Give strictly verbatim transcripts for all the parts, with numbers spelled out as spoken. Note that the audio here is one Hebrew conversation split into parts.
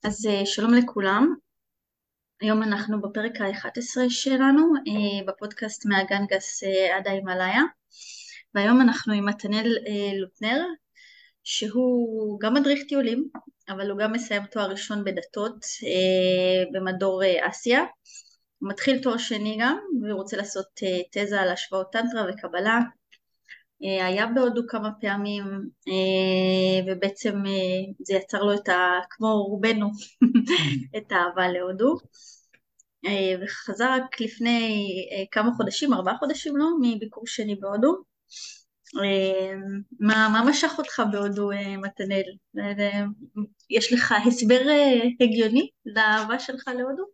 אז אה, שלום לכולם, היום אנחנו בפרק ה-אחד עשר שלנו אה, בפודקאסט מהגנגס אה, עד ההימאליה, והיום אנחנו עם מתנאל אה, לוטנר, שהוא גם מדריך טיולים, אבל הוא גם מסיים תואר ראשון בדתות אה, במדור אה, אסיה. הוא מתחיל תואר שני גם, והוא רוצה לעשות אה, תזה על השוואות טנטרה וקבלה. אה, היה בהודו כמה פעמים, אה, ובעצם אה, זה יצר לו את ה... כמו רובנו, את האהבה להודו. אה, וחזר רק לפני אה, כמה חודשים, ארבעה חודשים לא, מביקור שני בהודו. אה, מה, מה משך אותך בהודו, אה, מתנאל? אה, אה, יש לך הסבר אה, הגיוני לאהבה שלך להודו?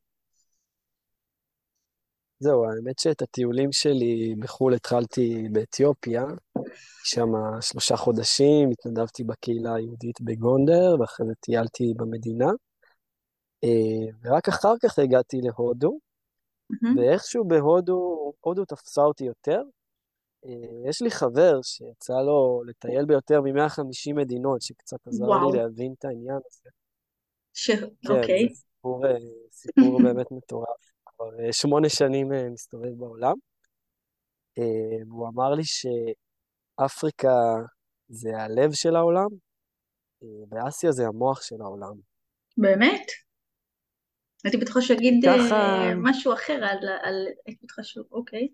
זהו, האמת שאת הטיולים שלי בחו"ל התחלתי באתיופיה, שם שלושה חודשים, התנדבתי בקהילה היהודית בגונדר, ואחרי זה טיילתי במדינה, אה, ורק אחר כך הגעתי להודו, מהמם. ואיכשהו בהודו, הודו תפסה אותי יותר. אה, יש לי חבר שיצא לו לטייל ביותר מ-מאה וחמישים מדינות, שקצת עזר לי וואו, להבין את העניין הזה. ש... כן, זה אוקיי. סיפור, אה, סיפור באמת מטורף. כבר אה, שמונה שנים אה, מסתובב בעולם. אה, והוא אמר לי אפריקה זה הלב של העולם, אה, ואסיה זה המוח של העולם. באמת? הייתי בטוחה כי שיגיד ככה, אה, משהו אחר על... על... הייתי בטוחה שהוא... אוקיי.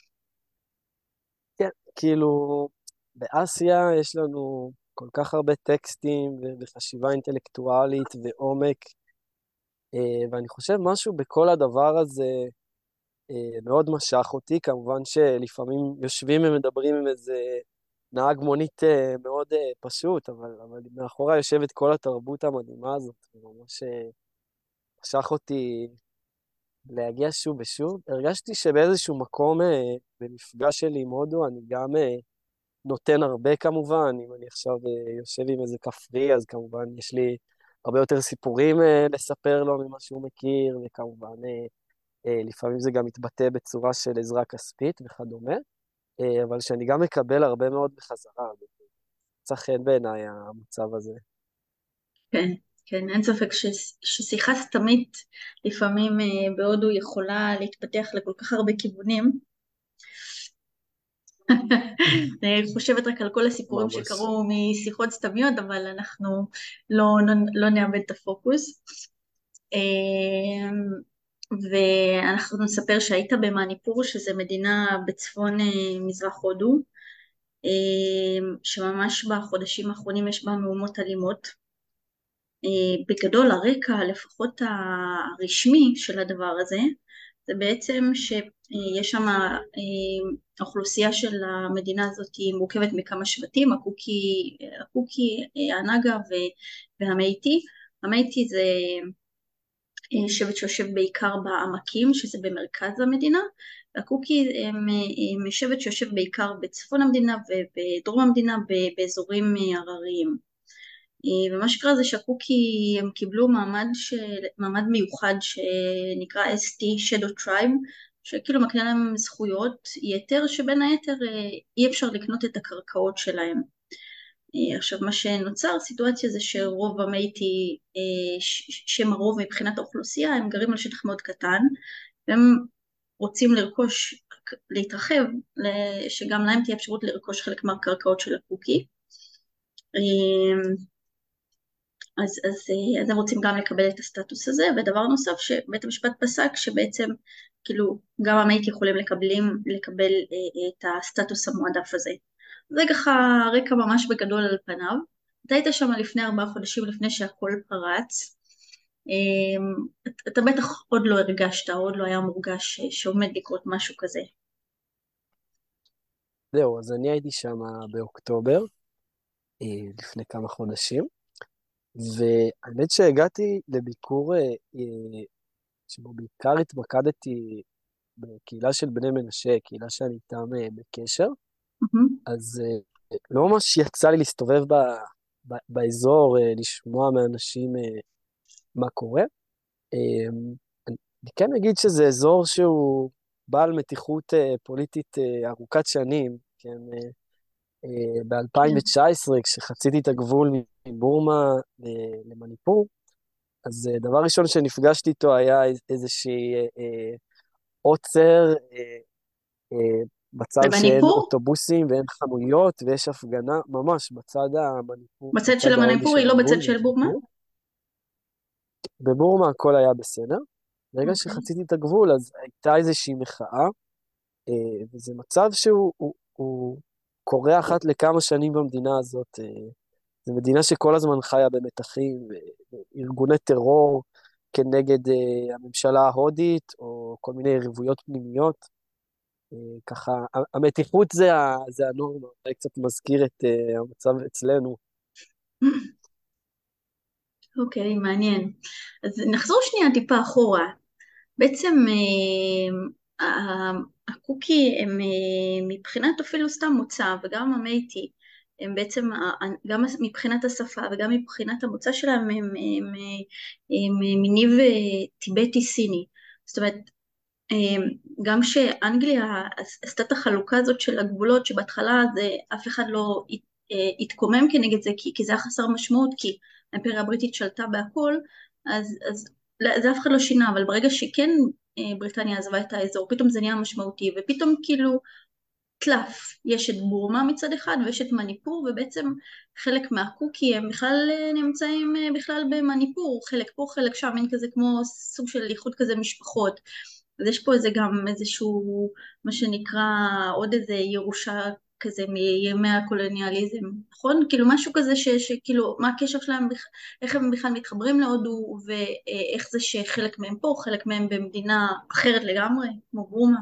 כן, כאילו, באסיה יש לנו כל כך הרבה טקסטים ו- וחשיבה אינטלקטואלית ועומק, אה, ואני חושב משהו בכל הדבר הזה אה, מאוד משך אותי. כמובן שלפעמים יושבים ומדברים עם איזה נהג מונית אה, מאוד אה, פשוט, אבל, אבל מאחורי יושבת כל התרבות המדהימה הזאת, וממש אה, משך אותי להגיע שוב ושוב. הרגשתי שבאיזשהו מקום, אה, במפגש שלי עם הודו, אני גם אה, נותן הרבה כמובן. אם אני עכשיו אה, יושב עם איזה כפרי, אז כמובן יש לי הרבה יותר סיפורים אה, לספר לו ממה שהוא מכיר, וכמובן אה, אה, לפעמים זה גם מתבטא בצורה של עזרה כספית וכדומה, אה, אבל שאני גם מקבל הרבה מאוד בחזרה. מצא חן בעיניי המצב הזה. כן, כן, אין ספק ש, ששיחה סתמית לפעמים אה, בהודו יכולה להתפתח לכל כך הרבה כיוונים. אני חושבת רק על כל הסיפורים ממש. שקרו משיחות סתמיות, אבל אנחנו לא, לא, לא נאבד את הפוקוס. אה, ואנחנו נספר שהיית במניפור, שזה מדינה בצפון אה, מזרח הודו, אה, שממש בחודשים האחרונים יש בה מהומות אלימות. אה, בגדול הרקע לפחות הרשמי של הדבר הזה זה בעצם שיש שם, אה, האוכלוסייה של המדינה הזאת היא מורכבת מכמה שבטים, הקוקי, הקוקי, אה, הנגה והמייטי. המייטי זה אה, שבט שיושב בעיקר בעמקים שזה במרכז המדינה, והקוקי הם, הם שבט שיושב בעיקר בצפון המדינה ובדרום המדינה באזורים אה, הרריים. אה, ומה שקרה זה שהקוקי הם קיבלו מעמד, של, מעמד מיוחד שנקרא אס טי, Shadow Tribe, שכאילו מקנה להם זכויות יתר שבין היתר אה, אי אפשר לקנות את הקרקעות שלהם. אה, עכשיו מה שנוצר סיטואציה זה שרוב המייטי, אה, ש- שהם הרוב מבחינת האוכלוסייה, הם גרים על שטח מאוד קטן, והם רוצים לרכוש, להתרחב, ל- שגם להם תהיה אפשרות לרכוש חלק מהקרקעות של הקוקי. אה, אז, אז, אה, אז הם רוצים גם לקבל את הסטטוס הזה, ודבר נוסף שבית המשפט פסק שבעצם כאילו גם המייט יכולים לקבלים, לקבל אה, אה, את הסטטוס המועדף הזה. זה ככה רקע ממש בגדול על פניו. אתה היית שם לפני ארבעה חודשים לפני שהכל פרץ. אה, אתה אתה בטח עוד לא הרגשת, עוד לא היה מורגש ש- שעומד לקרות משהו כזה. זהו, אז אני הייתי שם באוקטובר, אה, לפני כמה חודשים. והאמת שהגעתי לביקור אה, אה, שבו בעיקר התמקדתי בקהילה של בני מנשה, קהילה שאני איתם אה, בקשר, מהמם. אז אה, לא ממש יצא לי להסתובב ב, ב, באזור, אה, לשמוע מאנשים אה, מה קורה. אה, אני, אני כן אגיד שזה אזור שהוא בעל מתיחות אה, פוליטית אה, ארוכת שנים, כן, אה, אה, כן. ב-אלפיים תשע עשרה, כשחציתי את הגבול מבורמה ל- למניפור, אז אה, דבר ראשון שנפגשתי איתו היה איז- איזושהי אה, אה, עוצר, אה, אה, מצב שאין במניפור? אוטובוסים ואין חנויות ויש הפגנה ממש בצד המניפור, בצד של בצד ההודי המניפור, של היא לא הגבול בצד של בורמה? מניפור. בבורמה הכל היה בסדר. ברגע אוקיי. שחציתי את הגבול אז הייתה איזושהי מחאה, אה, וזה מצב שהוא הוא, הוא קורה אחת לכמה שנים במדינה הזאת. אה, זו מדינה שכל הזמן חיה במתחים, אה, ארגוני טרור כנגד אה, הממשלה ההודית, או כל מיני יריבויות פנימיות. אה, ככה, ה- המתיחות זה, ה- זה הנורמה, זה קצת מזכיר את אה, המצב אצלנו. אוקיי, מעניין. אז נחזור שנייה טיפה אחורה. בעצם אה, ה- הקוקי הם אה, מבחינת אפילו סתם מוצא וגם המייטי, הם בעצם ה- גם מבחינת השפה וגם מבחינת המוצא שלהם הם, הם, הם, הם מניב אה, טיבטי סיני. זאת אומרת, אה, גם שאנגליה עשתה את החלוקה הזאת של הגבולות, שבהתחלה זה אף אחד לא הת- אה, התקומם כנגד זה, כי, כי זה היה חסר משמעות, כי האימפריה הבריטית שלטה בהכל, אז, אז לא- זה אף אחד לא שינה, אבל ברגע שכן אה, בריטניה עזבה את האזור, פתאום זה נהיה משמעותי, ופתאום כאילו תלף, יש את בורמה מצד אחד ויש את מניפור, ובעצם חלק מהקוקי הם בכלל אה, נמצאים אה, בכלל במניפור, חלק פה חלק שם, אין כזה כמו סוג של איחוד כזה משפחות. אז יש פה איזה גם איזשהו מה שנקרא עוד איזה ירושה כזה מימי הקולוניאליזם, נכון? כאילו משהו כזה ש, שכאילו מה הקשר שלהם, בכ- איך הם בכלל מתחברים להודו, ואיך זה שחלק מהם פה, חלק מהם במדינה אחרת לגמרי, כמו בורמה.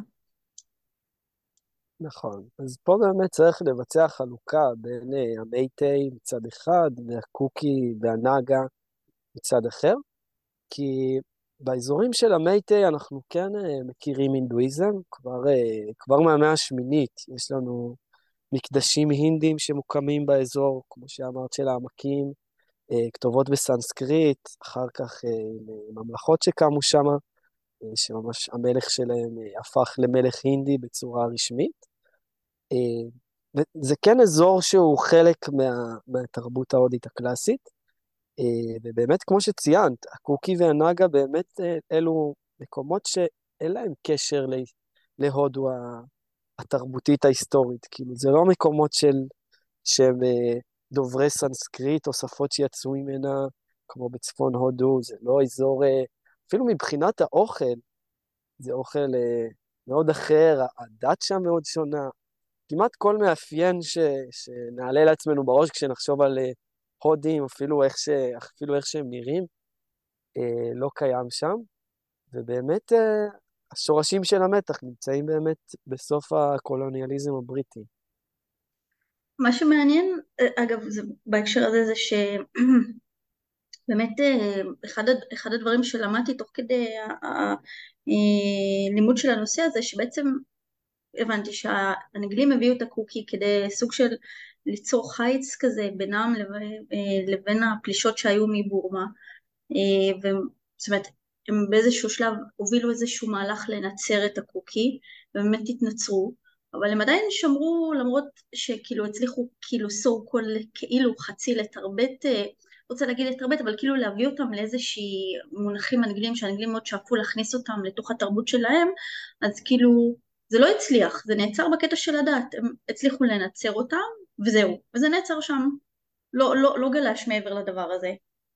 נכון. אז פה באמת צריך לבצע חלוקה בין אה, המייטי מצד אחד, והקוקי והנאגה מצד אחר, כי באזורים של המייטי אנחנו כן אה, מכירים הינדואיזם, כבר, אה, כבר מהמאה השמינית יש לנו מקדשים הינדים שמוקמים באזור, כמו שאמרת, של העמקים, אה, כתובות בסנסקריט, אחר כך אה, ממלכות שקמו שם, אה, שממש המלך שלהם אה, הפך למלך הינדי בצורה רשמית. אה, וזה כן אזור שהוא חלק מה, מהתרבות ההודית הקלאסית, אה, ובאמת, כמו שציינת, הקוקי והנאגה באמת אה, אלו מקומות שאין להם קשר ל- להודו ה- התרבותית ההיסטורית. כאילו, זה לא מקומות של, שהם אה, דוברי סנסקריט או שפות שיצאו ממנה, כמו בצפון הודו, זה לא אזור, אה, אפילו מבחינת האוכל, זה אוכל אה, מאוד אחר, הדת שם מאוד שונה. כמעט כל מאפיין ש, שנעלה לעצמנו בראש כשנחשוב על אה, הודים, אפילו איך, ש, אפילו איך שהם נראים, אה, לא קיים שם. ובאמת, אה, השורשים של המתח נמצאים באמת בסוף הקולוניאליזם הבריטי. מה שמעניין, אה, אגב, זה, בהקשר הזה זה שבאמת אחד, הד- אחד הדברים שלמדתי תוך כדי הלימוד של הנושא הזה, שבעצם הבנתי שהאנגלים הביאו את הקוקי כדי סוג של ליצור חיץ כזה בינם לבין, אה, לבין הפלישות שהיו מבורמה, אה, ו- זאת אומרת, הם באיזשהו שלב הובילו איזשהו מהלך לנצר את הקוקי, ובאמת התנצרו, אבל הם עדיין שמרו, למרות שכאילו הצליחו כאילו so called כאילו חצי לתרבט, אה, רוצה להגיד לתרבט, אבל כאילו להביא אותם לאיזושהי מונחים אנגלים, שהאנגלים מאוד שאפו להכניס אותם לתוך התרבות שלהם, אז כאילו זה לא הצליח, זה נעצר בקטע של הדת, הם הצליחו לנצר אותם, וזהו, וזה נעצר שם, לא, לא, לא גלש מעבר לדבר הזה.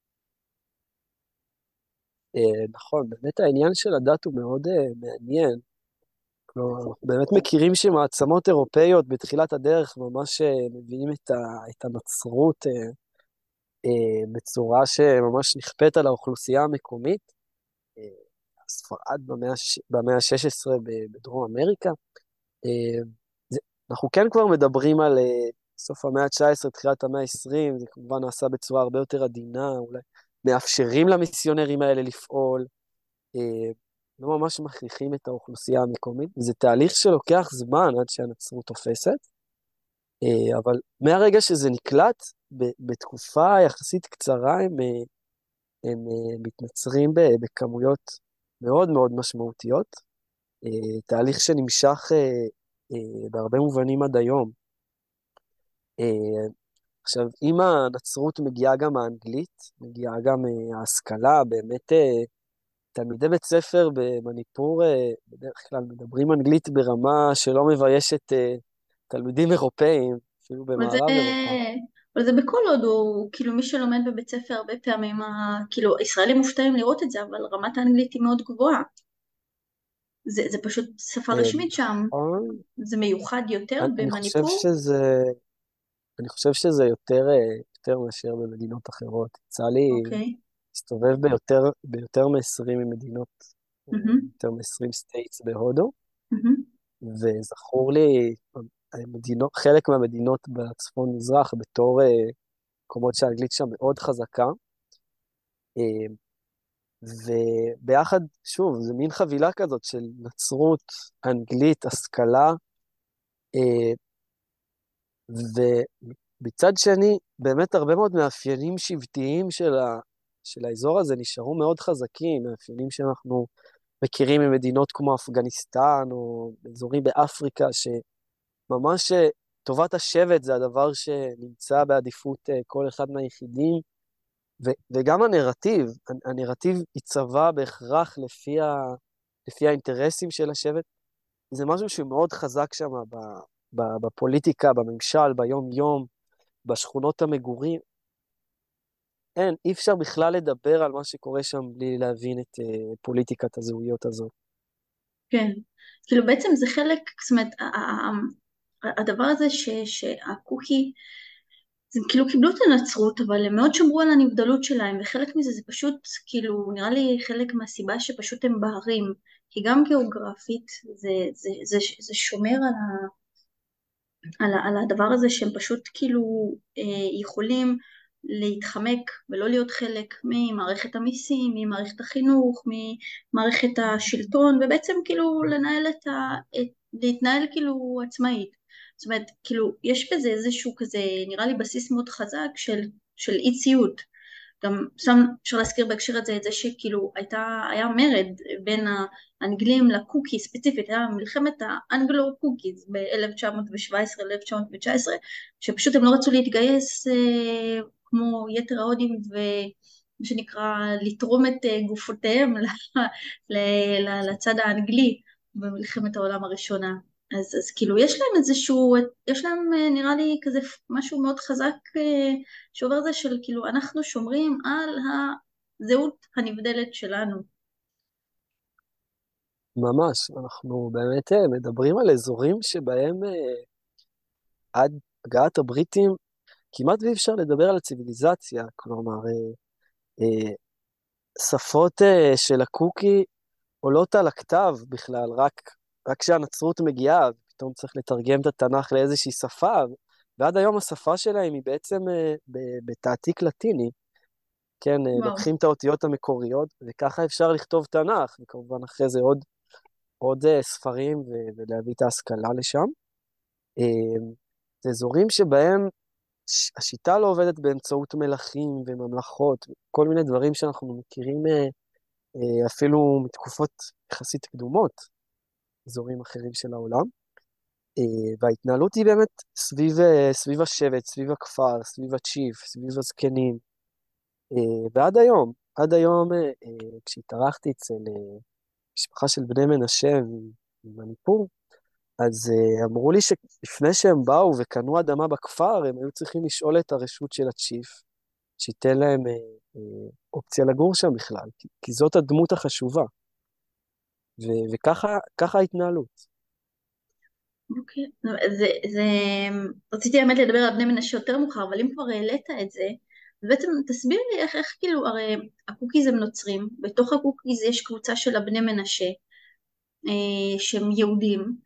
אה, נכון, באמת העניין של הדת הוא מאוד אה, מעניין. כלומר, אנחנו באמת מכירים שמעצמות אירופאיות בתחילת הדרך ממש אה, מביאים את, ה, את הנצרות אה, אה, בצורה שממש נכפית על האוכלוסייה המקומית. אה, ספרד במאה הש- במאה ה-שש עשרה ב- בדרום אמריקה. אה, זה, אנחנו כן כבר מדברים על אה, סוף המאה ה-תשע עשרה, תחילת המאה ה-עשרים, זה כמובן נעשה בצורה הרבה יותר עדינה, אולי מאפשרים למיסיונרים האלה לפעול, אה, לא ממש מכריחים את האוכלוסייה המקומית. זה תהליך שלוקח זמן עד שהנצרות תופסת, אה, אבל מהרגע שזה נקלט, ב- בתקופה יחסית קצרה הם, אה, הם אה, מתנצרים ב- בכמויות מאוד מאוד משמעותיות, אה, תהליך שנמשך אה, אה, בהרבה מובנים עד היום. אה, עכשיו, עם הנצרות מגיעה גם האנגלית, מגיעה גם אה, ההשכלה, באמת אה, תלמידי בית ספר במניפור אה, בדרך כלל מדברים אנגלית ברמה שלא מביישת אה, תלמידים אירופאים, אפילו אבל זה, במערב אירופה. אבל זה בכל הודו, כאילו מי שלומד בבית ספר הרבה פעמים, ה- כאילו ישראלים מופתעים לראות את זה, אבל רמת האנגלית היא מאוד גבוהה. זה, זה פשוט שפה אה, רשמית שם. נכון, זה מיוחד יותר אני, אני חושב במניפור? שזה, אני חושב שזה יותר, אה, יותר מאשר במדינות אחרות. יצא לי אוקיי. להסתובב ביותר, ביותר מ-עשרים מדינות, אה, מהמם, יותר מ-עשרים סטייטס בהודו, מהמם. וזכור לי, המדינות, חלק מהמדינות בצפון מזרח בתור אה, מקומות שהאנגלית שם מאוד חזקה, אה, וביחד, שוב, זה מין חבילה כזאת של נצרות, אנגלית, השכלה, אה, ובצד שני, באמת הרבה מאוד מאפיינים שבטיים של, ה, של האזור הזה נשארו מאוד חזקים, מאפיינים שאנחנו מכירים ממדינות כמו אפגניסטן, או אזורים באפריקה, שממש אה, טובת השבט זה הדבר שנמצא בעדיפות אה, כל אחד מהיחידים, ו, וגם הנרטיב, הנ- הנרטיב עיצבה בהכרח לפי, ה, לפי האינטרסים של השבט, זה משהו שמאוד חזק שם ב, ב, בפוליטיקה, בממשל, ביום-יום, בשכונות המגורים. אין, אי אפשר בכלל לדבר על מה שקורה שם בלי להבין את uh, פוליטיקת הזהויות הזאת. כן. כאילו בעצם זה חלק, זאת אומרת, ה- ה- ה- הדבר הזה ש, שהקוקי, אז הם כאילו קיבלו את הנצרות, אבל הם מאוד שמרו על הנבדלות שלהם, וחלק מזה זה פשוט, כאילו, נראה לי חלק מהסיבה שפשוט הם בהרים, כי גם גיאוגרפית זה, זה, זה, זה שומר על ה... על, ה- על הדבר הזה שהם פשוט כאילו אה, יכולים להתחמק ולא להיות חלק ממערכת המיסים, ממערכת החינוך, ממערכת השלטון, ובעצם כאילו לנהל את ה... את, להתנהל כאילו עצמאית. זאת אומרת, כאילו, יש בזה איזשהו כזה, נראה לי בסיס מאוד חזק של, של אי ציות. גם שם אפשר להזכיר בהקשר הזה את זה שכאילו הייתה, היה מרד בין האנגלים לקוקי ספציפית, היה מלחמת האנגלו-קוקיז ב-אלף תשע מאות שבע עשרה אלף תשע מאות תשע עשרה, שפשוט הם לא רצו להתגייס אה, כמו יתר ההודים ומה שנקרא לתרום את אה, גופותיהם ל- ל- ל- לצד האנגלי במלחמת העולם הראשונה. אז, אז כאילו יש להם איזשהו, יש להם אה, נראה לי כזה משהו מאוד חזק אה, שעובר זה של כאילו אנחנו שומרים על הזהות הנבדלת שלנו. ממש, אנחנו באמת אה, מדברים על אזורים שבהם אה, עד הגעת הבריטים כמעט ואי אפשר לדבר על הציוויליזציה, כלומר, אה, אה, שפות אה, של הקוקי עולות על הכתב בכלל, רק, רק כשהנצרות מגיעה, פתאום צריך לתרגם את התנ"ך לאיזושהי שפה, ועד היום השפה שלהם היא בעצם אה, ב- בתעתיק לטיני, כן, אה, וואו. לוקחים את האותיות המקוריות, וככה אפשר לכתוב תנ"ך, וכמובן אחרי זה עוד, עוד אה, ספרים ו- ולהביא את ההשכלה לשם. אה, זה אזורים שבהם ש- השיטה לא עובדת באמצעות מלכים וממלכות, כל מיני דברים שאנחנו מכירים אה, אה, אפילו מתקופות יחסית קדומות, אזורים אחרים של העולם. אה, וההתנהלות היא באמת סביב, אה, סביב השבט, סביב הכפר, סביב הצ'יף, סביב הזקנים. אה, ועד היום, עד היום, אה, אה, כשהתארחתי אצל אה, משפחה של בני מנשה ממניפור, אז אה, אמרו לי שלפני שהם באו וקנו אדמה בכפר, הם היו צריכים לשאול את הרשות של הצ'יף, שייתן להם אה, אה, אופציה לגור שם בכלל, כי, כי זאת הדמות החשובה, ו- וככה ככה ההתנהלות. אוקיי. זה, זה, רציתי האמת לדבר על בני מנשה יותר מאוחר, אבל אם כבר העלית את זה, אז בעצם תסביר לי איך, איך כאילו, הרי הקוקיז הם נוצרים, בתוך הקוקיז יש קבוצה של הבני מנשה, אה, שהם יהודים,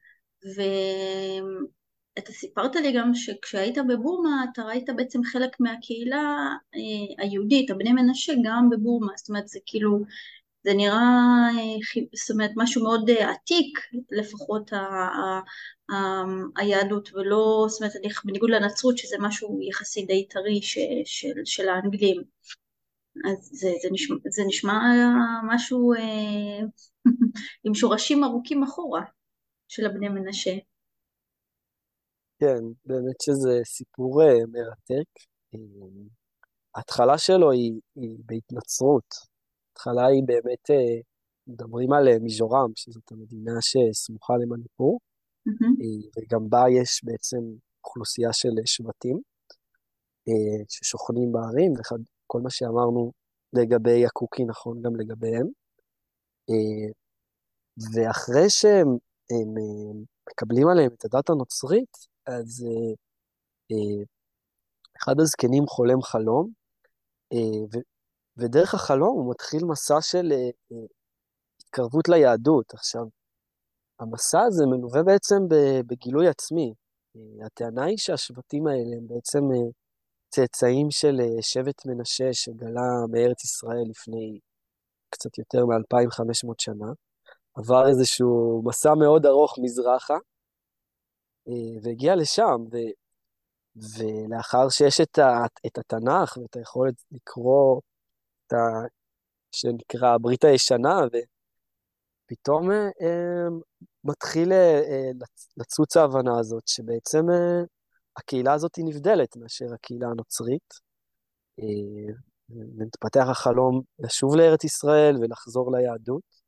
ואתה סיפרת לי גם שכשהיית בבורמה אתה ראית בעצם חלק מהקהילה אה, היהודית, הבני מנשה גם בבורמה, זאת אומרת זה כאילו, זה נראה, אה, חי- זאת אומרת משהו מאוד אה, עתיק לפחות ה- ה- ה- היהדות, ולא, זאת אומרת אני- בניגוד לנצרות שזה משהו יחסית די טרי ש- של, של האנגלים, אז זה, זה נשמע, זה נשמע משהו אה, עם שורשים ארוכים אחורה. של הבני מנשה. כן, באמת שזה סיפור אה, מרתק. אה, ההתחלה שלו היא, היא בהתנצרות. ההתחלה היא באמת, אה, מדברים על אה, מיז'ורם, שזאת המדינה שסמוכה למניפור, מהמם. אה, וגם בה יש בעצם אוכלוסייה של אה, שבטים אה, ששוכנים בערים, וכל מה שאמרנו לגבי הקוקי נכון גם לגביהם. אה, ואחרי שהם הם, אה, מקבלים עליהם את הדת הנוצרית, אז אה, אה, אחד הזקנים חולם חלום, אה, ו, ודרך החלום הוא מתחיל מסע של אה, אה, התקרבות ליהדות. עכשיו, המסע הזה מלווה בעצם ב- בגילוי עצמי. אה, הטענה היא שהשבטים האלה הם בעצם אה, צאצאים של אה, שבט מנשה שגלה מארץ ישראל לפני קצת יותר מ-אלפיים וחמש מאות שנה, עבר איזשהו מסע מאוד ארוך מזרחה, אה, והגיע לשם, ו, ולאחר שיש את, ה, את התנ"ך ואת היכולת לקרוא את ה... שנקרא הברית הישנה, ופתאום אה, אה, מתחיל אה, אה, לצ- לצוץ ההבנה הזאת, שבעצם אה, הקהילה הזאת היא נבדלת מאשר הקהילה הנוצרית, אה, ומתפתח החלום לשוב לארץ ישראל ולחזור ליהדות.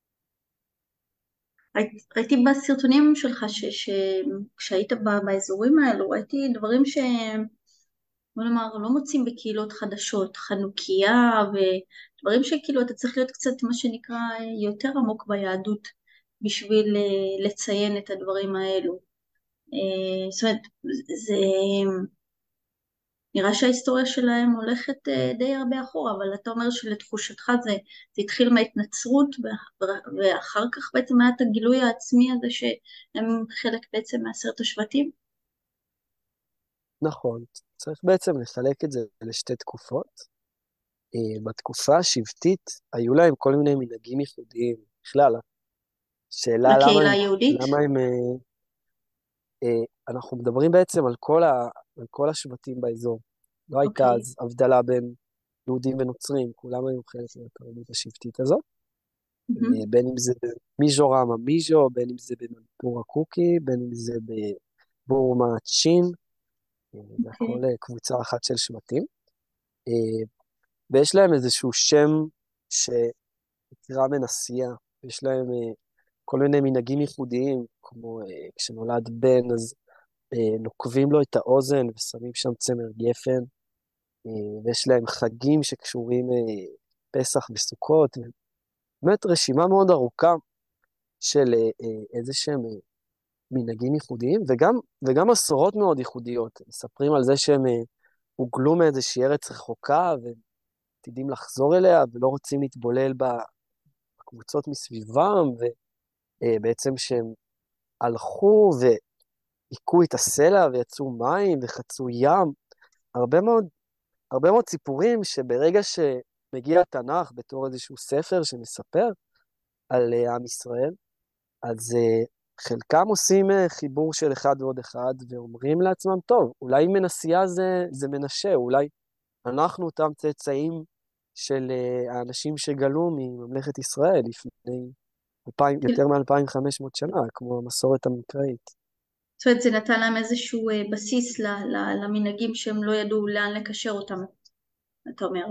ראיתי ראיתי בסרטונים שלך שכשהיית באזורים האלו, ראיתי דברים ש... בוא נאמר, לא מוצאים בקהילות חדשות, חנוכיה ודברים שכאילו אתה צריך להיות קצת מה שנקרא יותר עמוק ביהדות בשביל אה, לציין את הדברים האלו. אה, זאת אומרת, זה נראה שההיסטוריה שלהם הולכת אה, די הרבה אחורה, אבל אתה אומר שלתחושתך זה, זה התחיל מההתנצרות ו- ואחר כך בעצם היה את הגילוי העצמי הזה שהם חלק בעצם מעשרת השבטים. נכון, צריך בעצם לחלק את זה לשתי תקופות. אה, בתקופה השבטית היו להם כל מיני מנהגים ייחודיים. בכלל, השאלה למה לקהילה הם, היהודית? למה הם, אה, אה, אנחנו מדברים בעצם על כל ה, על כל השבטים באזור. לא הייתה אוקיי. אז הבדלה בין יהודים ונוצרים, כולם היו חלק מהתרבות השבטית הזאת. אה, מהמם. בין אם זה במיז'ורם המיז'ו, בין אם זה במניפור הקוקי, בין אם זה בבורמה צ'ין, אה, זה הכל אוקיי. אה, קבוצה אחת של שבטים. אה, ויש להם איזשהו שם שנקרא מנסייה. יש להם אה, כל מיני מנהגים ייחודיים, כמו אה, כשנולד בן, אז אה, נוקבים לו את האוזן ושמים שם צמר גפן, אה, ויש להם חגים שקשורים אה, פסח וסוכות, באמת רשימה מאוד ארוכה של אה, אה, איזה שהם אה, מנהגים ייחודיים, וגם, וגם מסורות מאוד ייחודיות. מספרים על זה שהם אה, הוגלו מאיזושהי ארץ רחוקה, ועתידים לחזור אליה, ולא רוצים להתבולל בקבוצות מסביבם, ובעצם שהם הלכו והיכו את הסלע ויצאו מים וחצו ים. הרבה מאוד, הרבה מאוד סיפורים שברגע שמגיע התנ"ך בתור איזשהו ספר שמספר על אה, עם ישראל, אז אה, חלקם עושים אה, חיבור של אחד ועוד אחד ואומרים לעצמם, טוב, אולי מנסייה זה, זה מנשה, אולי אנחנו אותם צאצאים של אה, האנשים שגלו מממלכת ישראל לפני אלפיים, יותר מ-אלפיים וחמש מאות שנה, כמו המסורת המקראית. זאת אומרת, זה נתן להם איזשהו אה, בסיס ל- ל- למנהגים שהם לא ידעו לאן לקשר אותם, אתה אומר.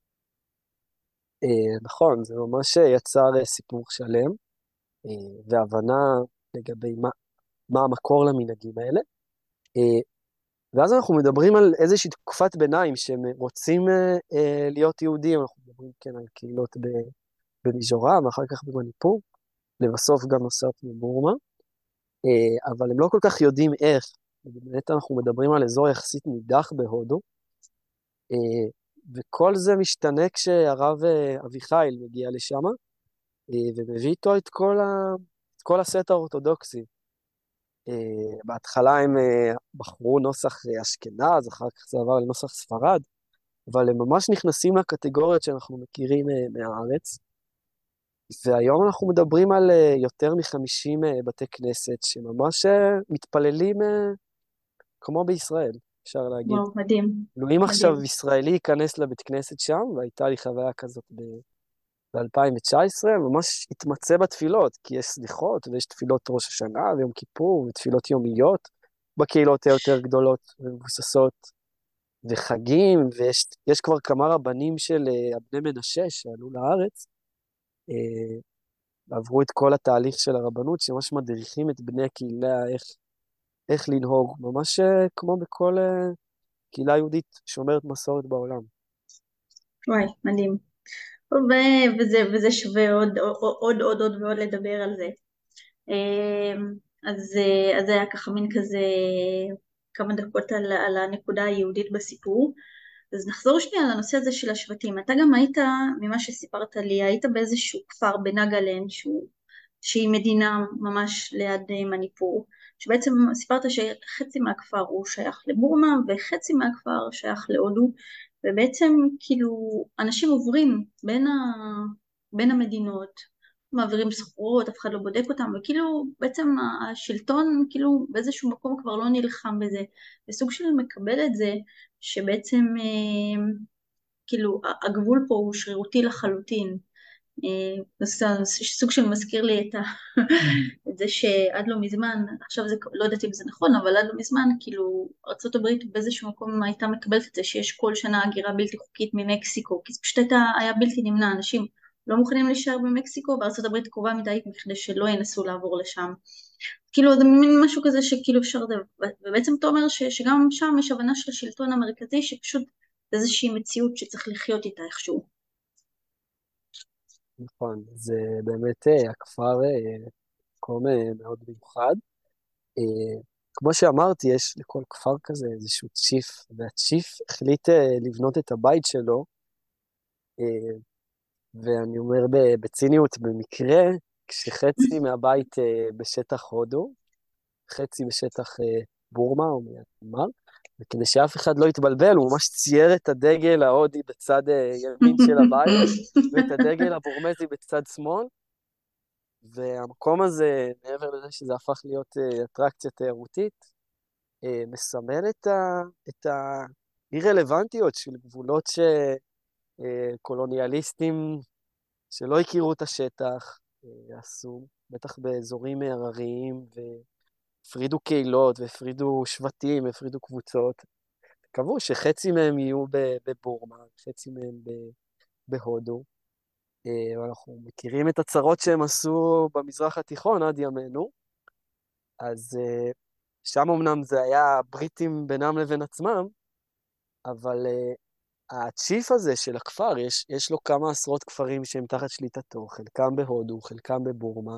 אה, נכון, זה ממש יצר אה, סיפור שלם, אה, והבנה לגבי מה, מה המקור למנהגים האלה. אה, ואז אנחנו מדברים על איזושהי תקופת ביניים שהם רוצים אה, אה, להיות יהודים, אנחנו מדברים כן על קהילות ב- במיז'ורם, ואחר כך במניפור, לבסוף גם נוסף בבורמה, אה, אבל הם לא כל כך יודעים איך. באמת אנחנו מדברים על אזור יחסית נידח בהודו, אה, וכל זה משתנה כשהרב אה, אביחיל מגיע לשם, אה, ומביא איתו את כל, ה... את כל הסט האורתודוקסי. אה, בהתחלה הם אה, בחרו נוסח אה, אשכנז, אחר כך זה עבר לנוסח ספרד, אבל הם ממש נכנסים לקטגוריות שאנחנו מכירים אה, מהארץ. והיום אנחנו מדברים על אה, יותר מ-חמישים בתי כנסת שממש אה, מתפללים אה, כמו בישראל, אפשר להגיד. וואו, מדהים, כאילו אם עכשיו מדהים. ישראלי ייכנס לבית כנסת שם, והייתה לי חוויה כזאת ב-אלפיים תשע עשרה, ממש התמצא בתפילות, כי יש סליחות ויש תפילות ראש השנה ויום כיפור ותפילות יומיות, בקהילות היותר גדולות ומבוססות, וחגים, ויש יש כבר כמה רבנים של אה, הבני מנשה שעלו לארץ, אה, עברו את כל התהליך של הרבנות, שממש מדריכים את בני הקהילה איך, איך לנהוג, ממש אה, כמו בכל אה, קהילה יהודית שומרת מסורת בעולם. וואי, מדהים. ו- וזה, וזה שווה עוד עוד עוד עוד עוד ועוד לדבר על זה. אמ, אז, אה, אז זה היה ככה מין כזה כמה דקות על, על הנקודה היהודית בסיפור. אז נחזור שנייה לנושא הזה של השבטים. אתה גם היית, ממה שסיפרת לי, היית באיזשהו כפר בנגלנד, שהוא, שהיא מדינה ממש ליד אה, מניפור, שבעצם סיפרת שחצי מהכפר הוא שייך לבורמה וחצי מהכפר שייך להודו, ובעצם כאילו אנשים עוברים בין, ה, בין המדינות, מעבירים סחורות, אף אחד לא בודק אותם, וכאילו בעצם השלטון כאילו באיזשהו מקום כבר לא נלחם בזה, וסוג של מקבל את זה שבעצם אה, כאילו הגבול פה הוא שרירותי לחלוטין. אה, זה סוג של מזכיר לי את, ה... את זה שעד לא מזמן, עכשיו זה, לא יודעת אם זה נכון, אבל עד לא מזמן כאילו ארצות הברית באיזשהו מקום הייתה מקבלת את זה שיש כל שנה הגירה בלתי חוקית ממקסיקו, כי זה פשוט הייתה, היה בלתי נמנע, אנשים לא מוכנים להישאר במקסיקו, וארצות הברית קרובה מדי כדי שלא ינסו לעבור לשם. כאילו זה מין משהו כזה שכאילו אפשר, ובעצם אתה אומר ש, שגם שם יש הבנה של השלטון המרכזי שפשוט זה איזושהי מציאות שצריך לחיות איתה איכשהו. נכון, זה באמת אה, הכפר אה, מקום אה, מאוד מיוחד. אה, כמו שאמרתי, יש לכל כפר כזה איזשהו צ'יף, והצ'יף החליט אה, לבנות את הבית שלו, אה, ואני אומר ב- בציניות, במקרה, כשחצי מהבית אה, בשטח הודו, חצי בשטח אה, בורמה או מיינמר, וכדי שאף אחד לא יתבלבל, הוא ממש צייר את הדגל ההודי בצד אה, ימין של הבית, ואת הדגל הבורמזי בצד שמאל, והמקום הזה, מעבר לזה שזה הפך להיות אה, אטרקציה תיירותית, אה, מסמל את ה... את האי-רלוונטיות של גבולות שקולוניאליסטים שלא הכירו את השטח אה, עשו, בטח באזורים הרריים, והפרידו קהילות, והפרידו שבטים, והפרידו קבוצות. קבעו שחצי מהם יהיו ב- בבורמה, חצי מהם ב- בהודו. אה, ואנחנו מכירים את הצרות שהם עשו במזרח התיכון עד ימינו, אז אה, שם אמנם זה היה בריטים בינם לבין עצמם, אבל uh, הצ'יף הזה של הכפר, יש, יש לו כמה עשרות כפרים שהם תחת שליטתו, חלקם בהודו, חלקם בבורמה,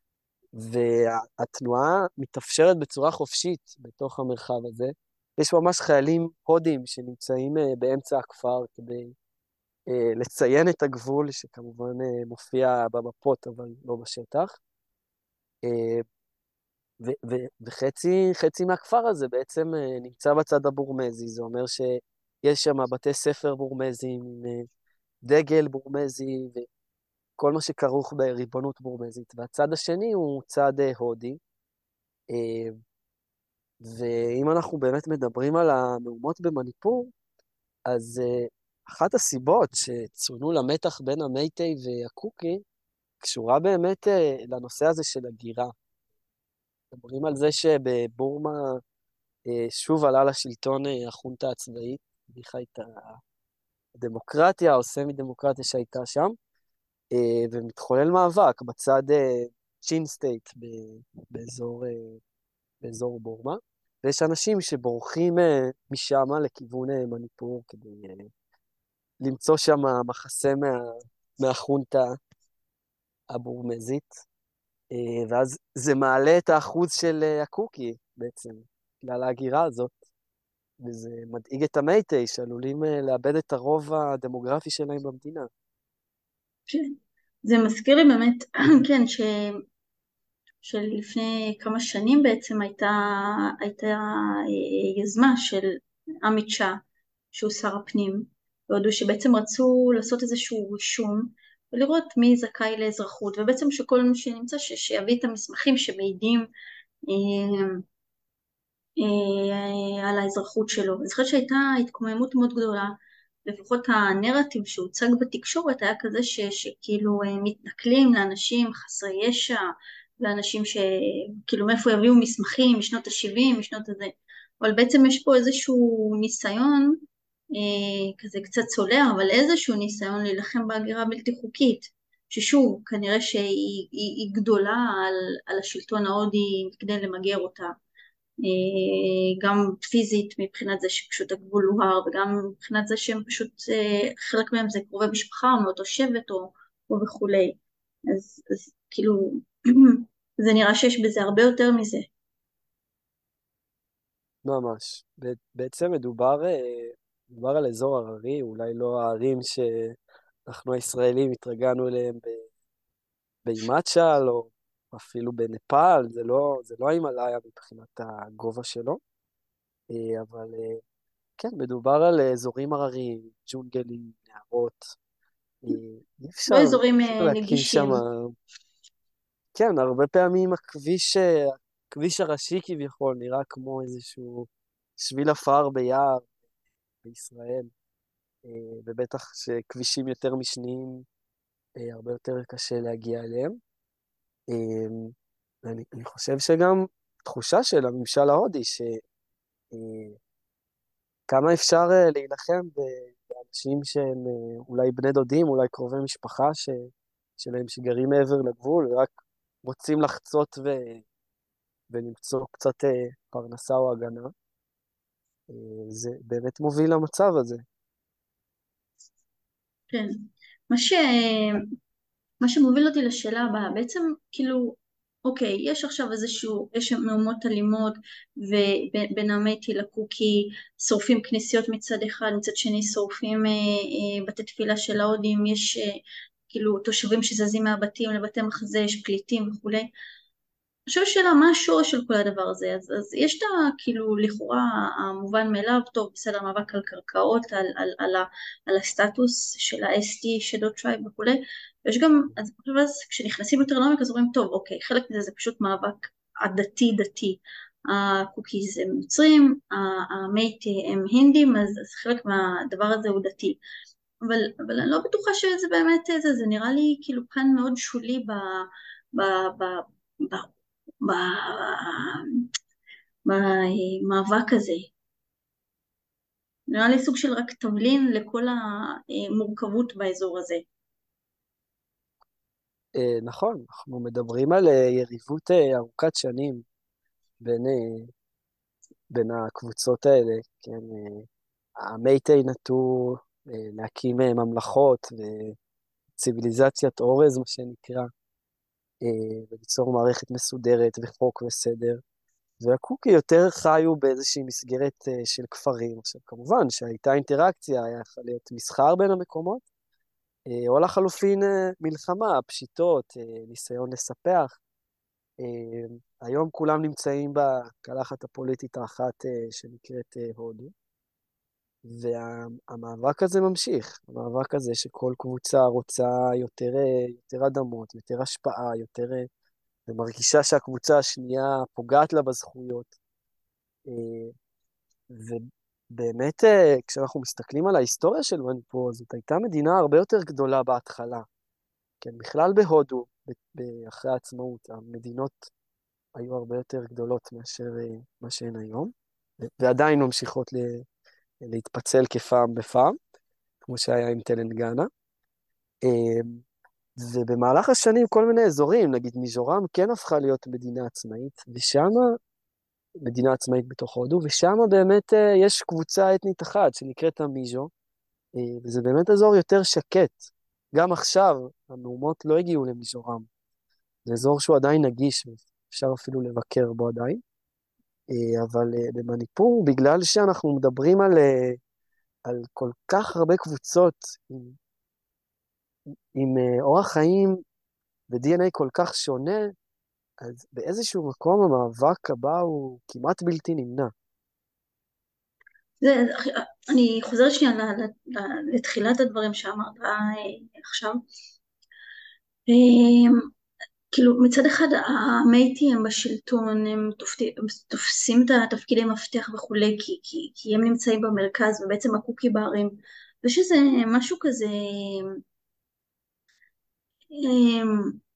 והתנועה מתאפשרת בצורה חופשית בתוך המרחב הזה. יש ממש חיילים הודים שנמצאים uh, באמצע הכפר כדי uh, לציין את הגבול, שכמובן uh, מופיע במפות, אבל לא בשטח. Uh, ו- ו- וחצי חצי מהכפר הזה בעצם אה, נמצא בצד הבורמזי, זה אומר שיש שם בתי ספר בורמזיים, עם אה, דגל בורמזי וכל מה שכרוך בריבונות בורמזית, והצד השני הוא צד אה, הודי. אה, ואם אנחנו באמת מדברים על המהומות במניפור, אז אה, אחת הסיבות שצוינו למתח בין המייטי והקוקי, קשורה באמת אה, לנושא הזה של הגירה. מדברים על זה שבבורמה אה, שוב עלה לשלטון אה, החונטה הצבאית, הניחה את הדמוקרטיה או סמי-דמוקרטיה שהייתה שם, אה, ומתחולל מאבק בצד אה, צ'ין סטייט ב- באזור, אה, באזור בורמה, ויש אנשים שבורחים אה, משם לכיוון אה, מניפור כדי אה, למצוא שם מחסה מה, מהחונטה הבורמזית, אה, ואז זה מעלה את האחוז של אה, הקוקי בעצם, בגלל ההגירה הזאת. וזה מדאיג את המייטי, שעלולים אה, לאבד את הרוב הדמוגרפי שלהם במדינה. כן. זה מזכיר לי באמת, כן, ש, שלפני כמה שנים בעצם הייתה, הייתה אה, יוזמה של עמית שאה, שהוא שר הפנים, והודו שבעצם רצו לעשות איזשהו רישום, ולראות מי זכאי לאזרחות, ובעצם שכל מי שנמצא ש, שיביא את המסמכים שמעידים אה, אה, על האזרחות שלו. אני זוכרת שהייתה התקוממות מאוד גדולה, לפחות הנרטיב שהוצג בתקשורת היה כזה ש, שכאילו אה, מתנכלים לאנשים חסרי ישע, לאנשים שכאילו מאיפה יביאו מסמכים משנות ה-שבעים, משנות הזה, אבל בעצם יש פה איזשהו ניסיון, אה, כזה קצת צולע, אבל איזשהו ניסיון להילחם בהגירה בלתי חוקית, ששוב, כנראה שהיא היא, היא גדולה על, על השלטון ההודי כדי למגר אותה. אה, גם פיזית מבחינת זה שפשוט הגבול הואר, וגם מבחינת זה שהם פשוט, אה, חלק מהם זה קרובי משפחה או מאותו שבט או, או וכולי. אז, אז כאילו זה נראה שיש בזה הרבה יותר מזה. ממש. ב- בעצם מדובר, אה, מדובר על אזור הררי, אולי לא הערים שאנחנו הישראלים התרגלנו אליהם ב- בהימצ'ל, או אפילו בנפאל, זה לא, זה לא ההימאליה מבחינת הגובה שלו, אה, אבל אה, כן, מדובר על אזורים הרריים, ג'ונגלים, נהרות, אה, אי אפשר, לא אי אזורים אפשר אה, להקים שם, נגישים. כן, הרבה פעמים הכביש, אה, הכביש הראשי כביכול נראה כמו איזשהו שביל עפר ביער בישראל. אה, ובטח שכבישים יותר משניים, אה, הרבה יותר קשה להגיע אליהם. אה, ואני אני חושב שגם תחושה של הממשל ההודי, שכמה אפשר אה, להילחם ב- באנשים שהם אה, אולי בני דודים, אולי קרובי משפחה ש, שלהם שגרים מעבר לגבול, ורק רוצים לחצות ו, ולמצוא קצת אה, פרנסה או הגנה. אה, זה באמת מוביל למצב הזה. כן. מה ש... מה שמוביל אותי לשאלה הבאה, בעצם כאילו, אוקיי, יש עכשיו איזשהו, יש מהומות אלימות ובין המתי לקוקי, שורפים כנסיות מצד אחד, מצד שני שורפים אה, אה, בתי תפילה של ההודים, יש אה, כאילו תושבים שזזים מהבתים לבתי מחזה, יש פליטים וכולי. עכשיו השאלה, מה השורש של כל הדבר הזה? אז, אז יש את ה, כאילו, לכאורה המובן מאליו, טוב, בסדר, מאבק על קרקעות, על, על, על, ה, על הסטטוס של ה-אס טי, שדו טרייב וכולי, ויש גם, אז עכשיו אז כשנכנסים יותר לעומק, אז אומרים, טוב, אוקיי, חלק מזה זה פשוט מאבק עדתי-דתי. הקוקיז הם נוצרים, המייטי הם הינדים, אז, אז חלק מהדבר הזה הוא דתי. אבל, אבל אני לא בטוחה שזה באמת זה, זה נראה לי כאילו פן מאוד שולי ב, ב, ב, ב, במאבק הזה. נראה לי סוג של רק תבלין לכל המורכבות באזור הזה. אה, נכון, אנחנו מדברים על אה, יריבות אה, ארוכת שנים בין, אה, בין הקבוצות האלה, כן, אה, המייטי נטו אה, להקים אה, ממלכות וציוויליזציית אורז, מה שנקרא, אה, וליצור מערכת מסודרת וחוק וסדר, והקוקי יותר חיו באיזושהי מסגרת אה, של כפרים. עכשיו, כמובן שהייתה אינטראקציה, היה יכול להיות מסחר בין המקומות, אה, או לחלופין אה, מלחמה, פשיטות, אה, ניסיון לספח. אה, היום כולם נמצאים בקלחת הפוליטית האחת אה, שנקראת אה, הודו. והמאבק הזה ממשיך, המאבק הזה שכל קבוצה רוצה יותר, אה, יותר אדמות, יותר השפעה, יותר, אה, ומרגישה שהקבוצה השנייה פוגעת לה בזכויות. אה, ובאמת, אה, כשאנחנו מסתכלים על ההיסטוריה של מניפור, זאת הייתה מדינה הרבה יותר גדולה בהתחלה. כן, בכלל בהודו, ב- ב- אחרי העצמאות, המדינות היו הרבה יותר גדולות מאשר אה, מה שהן היום, ו- ועדיין ממשיכות ל- להתפצל כפעם בפעם. כמו שהיה עם טלנגנה. אה, ובמהלך השנים כל מיני אזורים, נגיד מיז'ורם כן הפכה להיות מדינה עצמאית, ושם, מדינה עצמאית בתוך הודו, ושם באמת אה, יש קבוצה אתנית אחת שנקראת המיז'ו, אה, וזה באמת אזור יותר שקט. גם עכשיו המהומות לא הגיעו למיז'ורם. זה אזור שהוא עדיין נגיש, אפשר אפילו לבקר בו עדיין. אה, אבל אה, במניפור, בגלל שאנחנו מדברים על, אה, על כל כך הרבה קבוצות עם, עם אה, אורח חיים ו-די אן איי כל כך שונה, אז באיזשהו מקום המאבק הבא הוא כמעט בלתי נמנע. זה, אני חוזרת שנייה ל- ל- ל- לתחילת הדברים שאמרת אה, עכשיו. אה, כאילו מצד אחד המייטי הם בשלטון, הם תופסים, הם תופסים את התפקידי מפתח וכולי, כי, כי, כי הם נמצאים במרכז ובעצם הקוקי בערים. ויש איזה משהו כזה,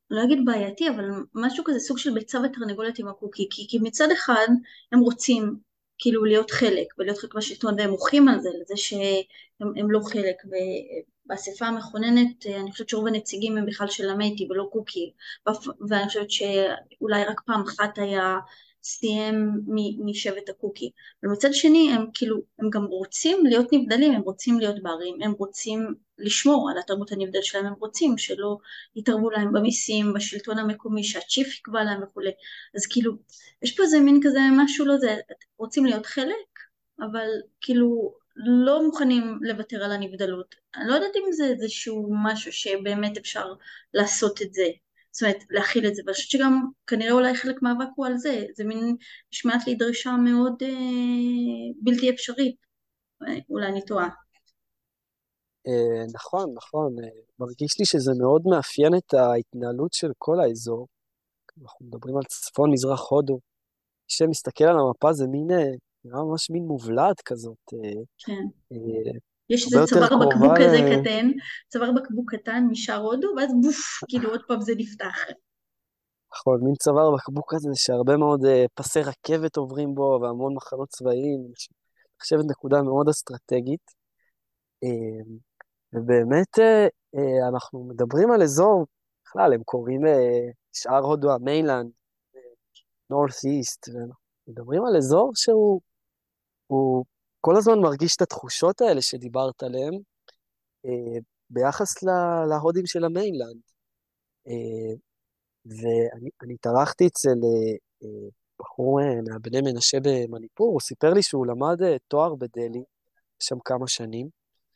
לא אגיד בעייתי, אבל משהו כזה סוג של ביצה ותרנגולת עם הקוקי, כי, כי מצד אחד הם רוצים כאילו להיות חלק ולהיות חלק מהשלטון והם מוחים על זה, לזה שהם הם לא חלק, ובאספה המכוננת אני חושבת שרוב הנציגים הם בכלל של המייטי ולא קוקי, ואני חושבת שאולי רק פעם אחת היה סיים משבט הקוקי, אבל מצד שני הם כאילו, הם גם רוצים להיות נבדלים, הם רוצים להיות בערים, הם רוצים לשמור על התרבות הנבדלת שלהם, הם רוצים שלא יתערבו להם במיסים, בשלטון המקומי, שהצ'יף יקבע להם וכולי. אז כאילו, יש פה איזה מין כזה משהו לא זה, רוצים להיות חלק, אבל כאילו לא מוכנים לוותר על הנבדלות. אני לא יודעת אם זה איזשהו משהו שבאמת אפשר לעשות את זה, זאת אומרת, להכיל את זה, ואני חושבת שגם כנראה אולי חלק מהאבק הוא על זה, זה מין, נשמעת לי דרישה מאוד אה, בלתי אפשרית, אולי אני טועה. אה, נכון, נכון. אה, מרגיש לי שזה מאוד מאפיין את ההתנהלות של כל האזור. אנחנו מדברים על צפון מזרח הודו. מי שמסתכל על המפה זה מין, אה, נראה ממש מין מובלעת כזאת. אה, כן. אה, יש הרבה איזה יותר צוואר קרובה בקבוק ל... כזה קטן, צוואר בקבוק קטן משאר הודו, ואז בוף, כאילו עוד פעם זה נפתח. נכון, מין צוואר בקבוק כזה שהרבה מאוד אה, פסי רכבת עוברים בו והמון מחנות צבאיים. נחשבת נקודה מאוד אסטרטגית. אה, ובאמת אה, אה, אנחנו מדברים על אזור, בכלל, הם קוראים אה, שאר הודו המיינלנד, נורת' איסט, ואנחנו מדברים על אזור שהוא הוא כל הזמן מרגיש את התחושות האלה שדיברת עליהן אה, ביחס ל- להודים של המיינלנד. אה, ואני אני התארחתי אצל אה, אה, בחור אה, מהבני מנשה במניפור, הוא סיפר לי שהוא למד אה, תואר בדלהי, שם כמה שנים,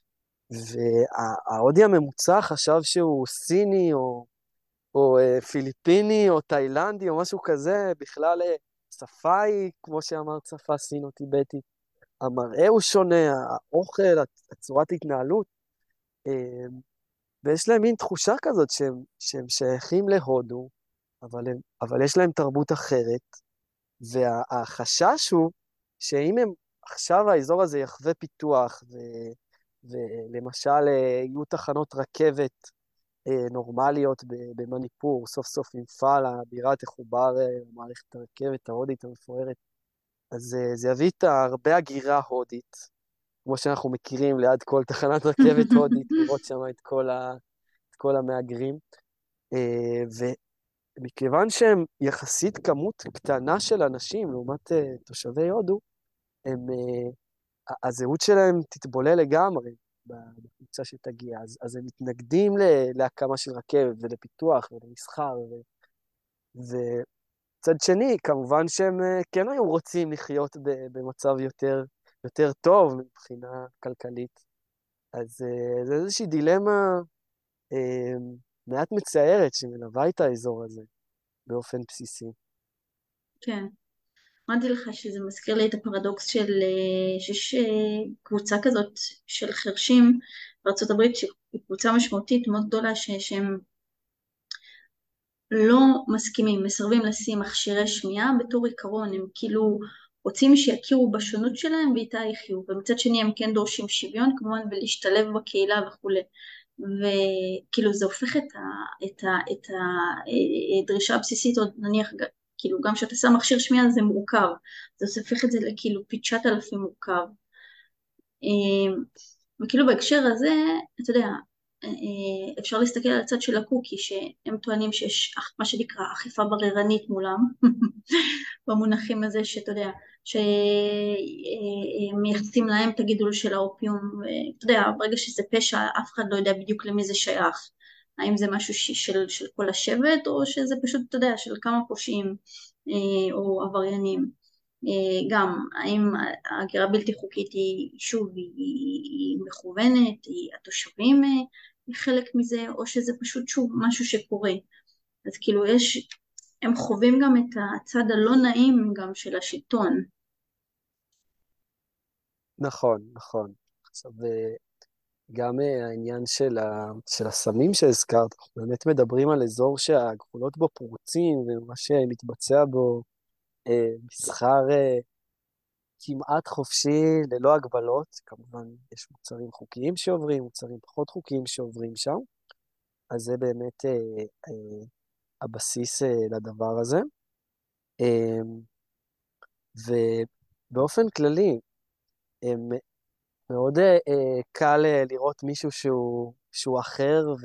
וההודי הממוצע חשב שהוא סיני או, או אה, פיליפיני או תאילנדי או משהו כזה, בכלל אה, שפה היא, כמו שאמרת, שפה סינו-טיבטית. המראה הוא שונה, האוכל, הצורת התנהלות, אה, ויש להם מין תחושה כזאת שהם, שהם שייכים להודו, אבל, הם, אבל יש להם תרבות אחרת, והחשש הוא שאם הם, עכשיו האזור הזה יחווה פיתוח, ו, ולמשל אה, יהיו תחנות רכבת אה, נורמליות ב- במניפור, סוף סוף מפעל, הבירה תחובר אה, למערכת הרכבת ההודית המפוארת, אז אה, זה יביא איתה הרבה הגירה הודית, כמו שאנחנו מכירים ליד כל תחנת רכבת הודית, לראות שם את כל, ה, את כל המהגרים. אה, ומכיוון שהם יחסית כמות קטנה של אנשים לעומת אה, תושבי הודו, הם, אה, ה- הזהות שלהם תתבולל לגמרי בקבוצה שתגיע. אז, אז הם מתנגדים ל- להקמה של רכבת ולפיתוח ולמסחר. ו, וצד שני, כמובן שהם אה, כן היו רוצים לחיות ב- במצב יותר, יותר טוב מבחינה כלכלית. אז אה, זה איזושהי דילמה אה, מעט מצערת שמלווה את האזור הזה באופן בסיסי. כן. אמרתי לך שזה מזכיר לי את הפרדוקס של אה, שיש אה, קבוצה כזאת של חרשים בארצות הברית שהיא קבוצה משמעותית מאוד גדולה ש- שהם לא מסכימים, מסרבים לשים מכשירי שמיעה בתור עיקרון, הם כאילו רוצים שיכירו בשונות שלהם ואיתה יחיו, ומצד שני הם כן דורשים שוויון כמובן ולהשתלב בקהילה וכולי, וכאילו זה הופך את, ה, את, ה, את הדרישה הבסיסית, עוד נניח כאילו גם כשאתה שם מכשיר שמיעה זה מורכב, זה הופך את זה לכאילו פי תשעת אלפים מורכב. וכאילו בהקשר הזה, אתה יודע, אה, אפשר להסתכל על הצד של הקוקי, שהם טוענים שיש מה שנקרא אכיפה בררנית מולם, במונחים הזה שאתה יודע, שמייחסים להם את הגידול של האופיום, ואתה יודע, ברגע שזה פשע, אף אחד לא יודע בדיוק למי זה שייך. האם זה משהו ש- של, של כל השבט, או שזה פשוט, אתה יודע, של כמה פושעים אה, או עבריינים. אה, גם, האם ההגירה בלתי חוקית היא, שוב, היא, היא, היא מכוונת, היא, התושבים אה, היא חלק מזה, או שזה פשוט שוב משהו שקורה. אז כאילו יש, הם חווים גם את הצד הלא נעים גם של השלטון. נכון, נכון. עכשיו, אה, גם אה, העניין של, ה, של הסמים שהזכרת, אנחנו באמת מדברים על אזור שהגבולות בו פרוצים, ומה שמתבצע בו אה, מסחר אה, כמעט חופשי, ללא הגבלות. כמובן, יש מוצרים חוקיים שעוברים, מוצרים פחות חוקיים שעוברים שם, אז זה באמת אה, אה, הבסיס אה, לדבר הזה. אה, ובאופן כללי, אה, מאוד אה, אה, קל אה, לראות מישהו שהוא, שהוא אחר ו,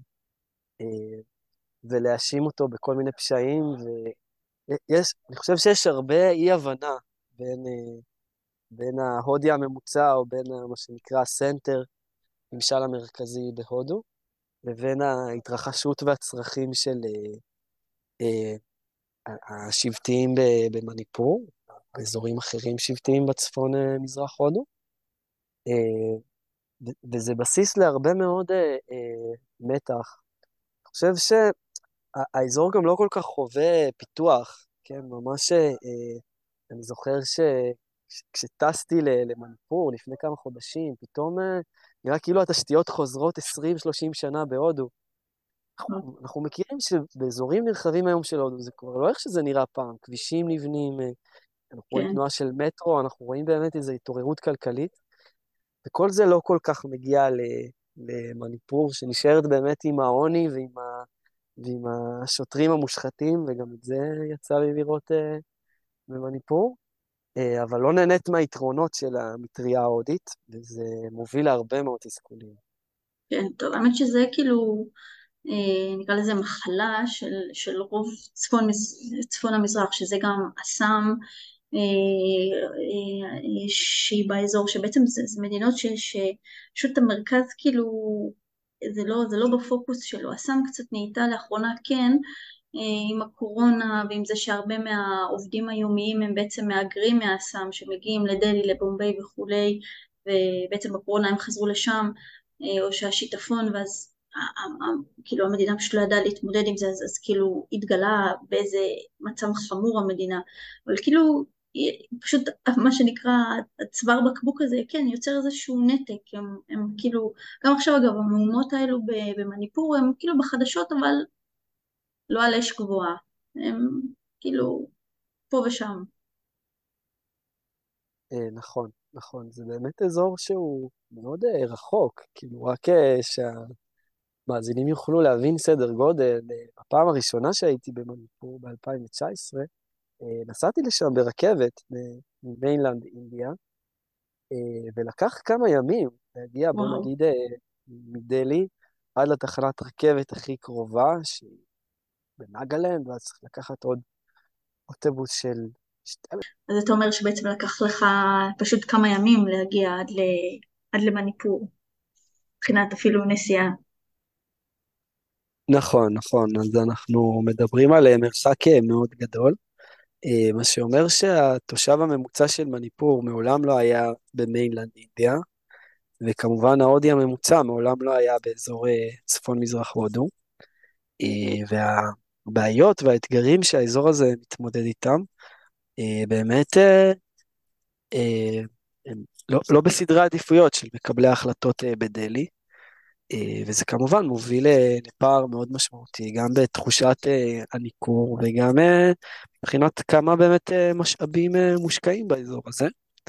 אה, ולהאשים אותו בכל מיני פשעים, ויש, אני חושב שיש הרבה אי-הבנה בין, אה, בין ההודי הממוצע, או בין ה- מה שנקרא הסנטר, ממשל המרכזי בהודו, לבין ההתרחשות והצרכים של אה, אה, השבטיים ב- במניפור, באזורים אחרים שבטיים בצפון אה, מזרח הודו. אה, ו- וזה בסיס להרבה מאוד אה, אה, מתח. אני חושב שהאזור גם לא כל כך חווה פיתוח, כן? ממש, אה, אני זוכר שכשטסתי למניפור לפני כמה חודשים, פתאום אה, נראה כאילו התשתיות חוזרות עשרים שלושים שנה בהודו. אנחנו, אנחנו מכירים שבאזורים נרחבים היום של הודו, זה כבר לא איך שזה נראה פעם, כבישים נבנים, אה, אנחנו רואים כן, תנועה של מטרו, אנחנו רואים באמת איזו התעוררות כלכלית, וכל זה לא כל כך מגיע ל, למניפור, שנשארת באמת עם העוני ועם, ה, ועם השוטרים המושחתים, וגם את זה יצא לי לראות אה, במניפור, אה, אבל לא נהנית מהיתרונות של המטריה ההודית, וזה מוביל להרבה מאוד תסכולים. כן, טוב, האמת שזה כאילו, אה, נקרא לזה מחלה של, של רוב צפון, מז- צפון המזרח, שזה גם אסם, אה, אה, שהיא באזור, שבעצם זה, זה מדינות ש- שפשוט המרכז כאילו, זה לא, זה לא בפוקוס שלו, אסם קצת נהייתה לאחרונה כן, אה, עם הקורונה ועם זה שהרבה מהעובדים היומיים הם בעצם מהגרים מהאסם שמגיעים לדלהי, לבומביי וכולי, ובעצם בקורונה הם חזרו לשם, אה, או שהשיטפון, ואז ה- ה- ה- כאילו המדינה פשוט לא ידעה להתמודד עם זה, אז, אז כאילו התגלה באיזה מצב חמור המדינה, אבל כאילו פשוט מה שנקרא הצוואר בקבוק הזה, כן, יוצר איזשהו נתק, הם, הם כאילו, גם עכשיו אגב המהומות האלו ב- במניפור הם כאילו בחדשות, אבל לא על אש גבוהה, הם כאילו פה ושם. אה, נכון, נכון, זה באמת אזור שהוא מאוד אה, רחוק, כאילו רק אה, שהמאזינים יוכלו להבין סדר גודל. אה, הפעם הראשונה שהייתי במניפור ב-אלפיים תשע עשרה, אה, נסעתי לשם ברכבת ממיינלנד אינדיה, אה, ולקח כמה ימים להגיע, בוא וואו. נגיד, אה, מדלהי עד לתחנת רכבת הכי קרובה, שהיא בנגלנד, ואז צריך לקחת עוד אוטובוס של שתי... אז אתה אומר שבעצם לקח לך פשוט כמה ימים להגיע עד, ל... עד למניפור, מבחינת אפילו נסיעה. נכון, נכון, אז אנחנו מדברים על אה, מרחק אה, מאוד גדול, אה, מה שאומר שהתושב הממוצע של מניפור מעולם לא היה במיינלנד אינדיה, וכמובן ההודי הממוצע מעולם לא היה באזור אה, צפון-מזרח הודו, אה, והבעיות והאתגרים שהאזור הזה מתמודד איתם, אה, באמת אה, אה, הם לא, לא בסדרי העדיפויות של מקבלי ההחלטות אה, בדלהי, אה, וזה כמובן מוביל אה, לפער מאוד משמעותי, גם בתחושת אה, הניכור וגם אה, מבחינת כמה באמת אה, משאבים אה, מושקעים באזור הזה.